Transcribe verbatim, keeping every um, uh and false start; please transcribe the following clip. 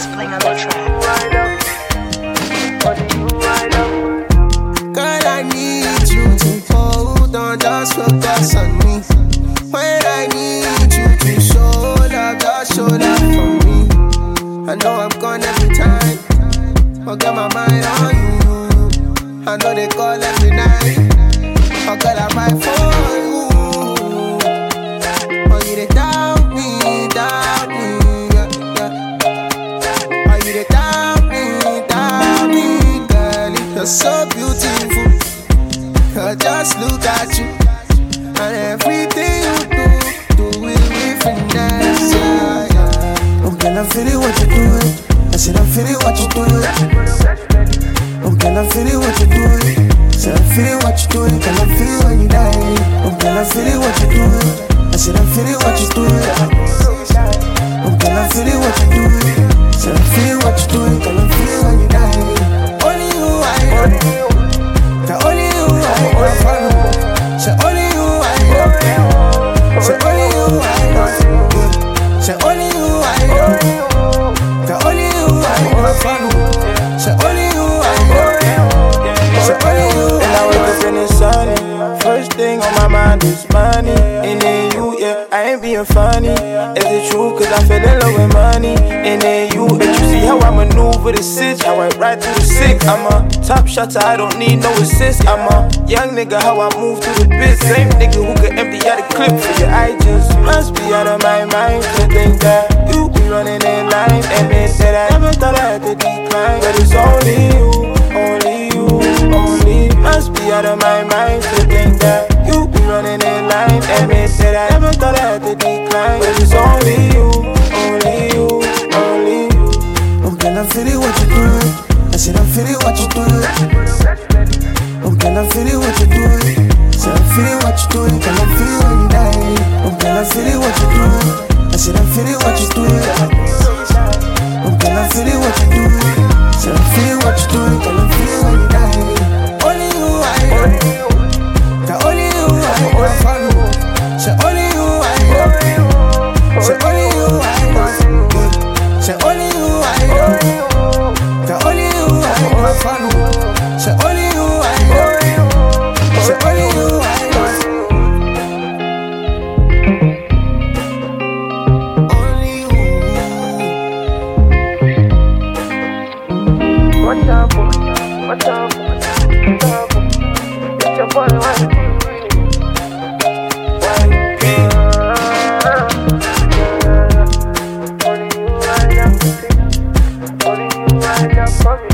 Spling on the track. Girl, I need you to hold on, just focus on me. When I need you to show love, just show love for me. I know I'm gone every time, but got my mind on you. I know they call every night, but girl, I fight for you. Oh, you they doubt me, doubt me, yeah, yeah. Oh, you they doubt me, doubt me, girl. You're so beautiful. I just look at you, and everything you do, do it with finesse, yeah, yeah. Oh, girl, I'm feeling what you're doing. I said I'm feeling what you're doing. Oh, girl, I'm feeling what you're doing. Said I'm feeling what you're doing. Girl, I'm feeling when you die. Oh, girl, I'm feeling what you're doing. I said I'm feeling what you're doing. Oh, girl, I'm feeling what you're doing. Said I'm feeling what you're doing. Girl, I'm feeling when you die. Only you, I know. The only you, I know. Say only you, I know. Say only you, I know. Say only you, I know. The only you, I know. Say only you, I know. Say only you, I know. And I wake up in the sun. First thing on my mind is money. And then you, yeah, I ain't being funny. Is it true? Cause I fell in love with money. And then you, and you see how I maneuver the sitch. I went right through the sick. I'm a top shotter, I don't need no assist. I'm a young nigga, how I move through the bit. Same nigga who could empty out a clip for you. I just must be out of my mind to think that you be running in line. Admit that I never thought I had to decline. But it's only you, only you, only. Must be out of my mind to think that you be running in line. Admit that I never thought I had to decline. But it's only you, only you, only you. Oh, girl, I'm feeling what you're doing. I said I'm feeling what you're doing. Oh, girl, I'm feeling what you're doing. Said I'm feeling what you're doing. Girl, I'm feeling when you die. Oh, girl, I'm feeling what you're doing. I said I'm feeling what you're doing. Oh, girl, I'm feeling what you're doing. Said I'm feeling what you're doing. Girl, I'm feeling when you die. Only you, I know. The only you, I know. Say only you, I know. Say only you, I know. Say only you, I know. The only you, I know. Say only you, I know. Say only you, I know. Only you. What's up? What's up? What's up? It's your boy, right? Only you, I love. Only you, I love.